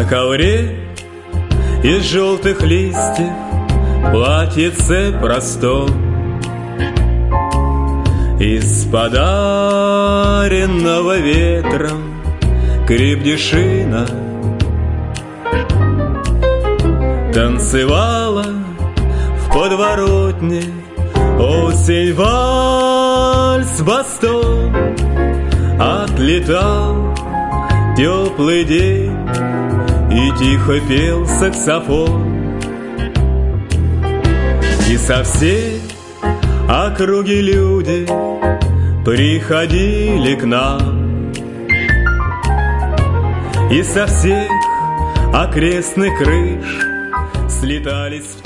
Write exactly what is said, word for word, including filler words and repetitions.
На ковре из желтых листьев платьице простом, из подаренного ветром крепдешина танцевала в подворотне осень вальс бастон. Отлетал теплый день и тихо пел саксофон, и со всей округи люди приходили к нам, и со всех окрестных крыш слетались